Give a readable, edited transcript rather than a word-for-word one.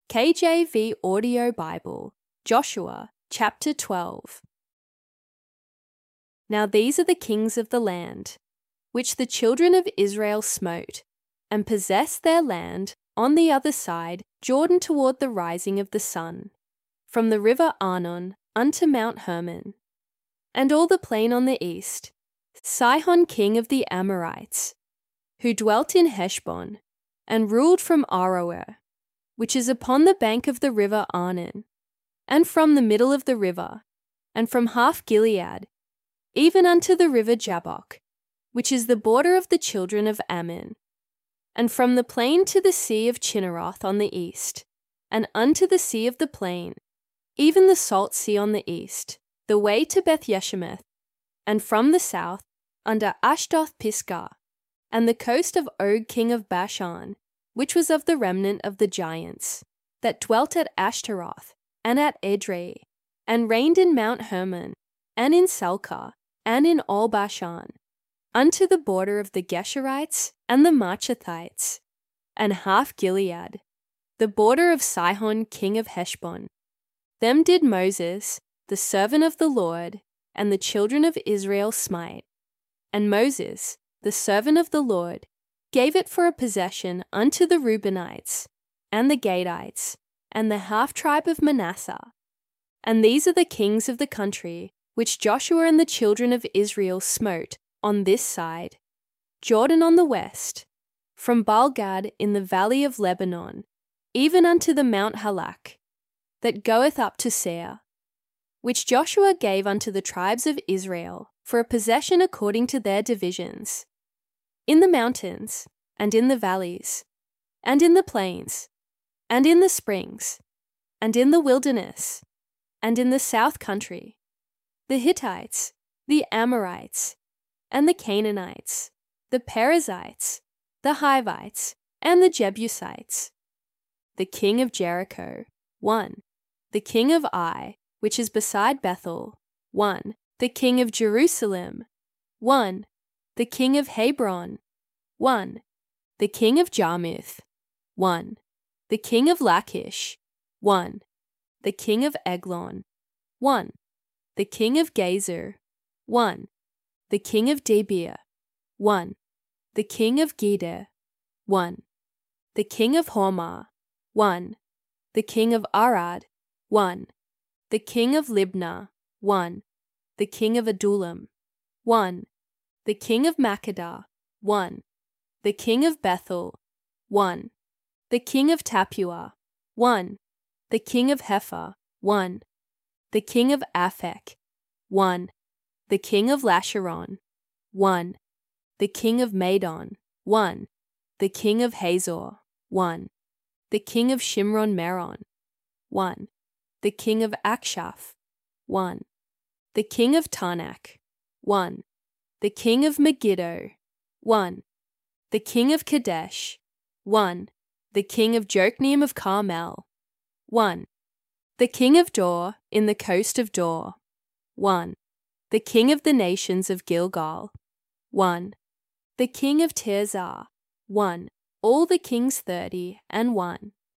KJV Audio Bible, Joshua chapter 12. Now these are the kings of the land, which the children of Israel smote, and possessed their land on the other side Jordan toward the rising of the sun, from the river Arnon unto Mount Hermon, and all the plain on the east, Sihon king of the Amorites, who dwelt in Heshbon, and ruled from Aroer, which is upon the bank of the river Arnon, and from the middle of the river, and from half Gilead, even unto the river Jabbok, which is the border of the children of Ammon, and from the plain to the sea of Chinneroth on the east, and unto the sea of the plain, even the salt sea on the east, the way to Beth-yeshemeth, and from the south, under Ashdoth-Pisgah, and the coast of Og king of Bashan, which was of the remnant of the giants, that dwelt at Ashtaroth, and at Edrei, and reigned in Mount Hermon, and in Salcah, and in all Bashan, unto the border of the Geshurites and the Marchathites, and half Gilead, the border of Sihon king of Heshbon. Them did Moses, the servant of the Lord, and the children of Israel smite. And Moses, the servant of the Lord, gave it for a possession unto the Reubenites, and the Gadites, and the half-tribe of Manasseh. And these are the kings of the country, which Joshua and the children of Israel smote on this side, Jordan on the west, from Baalgad in the valley of Lebanon, even unto the Mount Halak, that goeth up to Seir, which Joshua gave unto the tribes of Israel for a possession according to their divisions, in the mountains, and in the valleys, and in the plains, and in the springs, and in the wilderness, and in the south country, the Hittites, the Amorites, and the Canaanites, the Perizzites, the Hivites, and the Jebusites. The king of Jericho, 1. The king of Ai, which is beside Bethel, 1. The king of Jerusalem, 1. The king of Hebron, 1. The king of Jarmuth, 1. The king of Lachish, 1. The king of Eglon, 1. The king of Gezer, 1. The king of Debir, 1. The king of Geder, 1. The king of Hormah, 1. The king of Arad, 1. The king of Libnah, 1. The king of Adullam, 1. The king of Makkedah, 1. The king of Bethel, 1. The king of Tappuah, 1. The king of Hepher, 1. The king of Aphek, 1. The king of Lasharon, 1. The king of Madon, 1. The king of Hazor, 1. The king of Shimron Meron, 1. The king of Akshaph, 1. The king of Taanach, 1. The king of Megiddo, 1. The king of Kadesh, 1. The king of Jokneam of Carmel, 1. The king of Dor in the coast of Dor, 1. The king of the nations of Gilgal, 1. The king of Tirzah, 1. All the kings 30 and 1.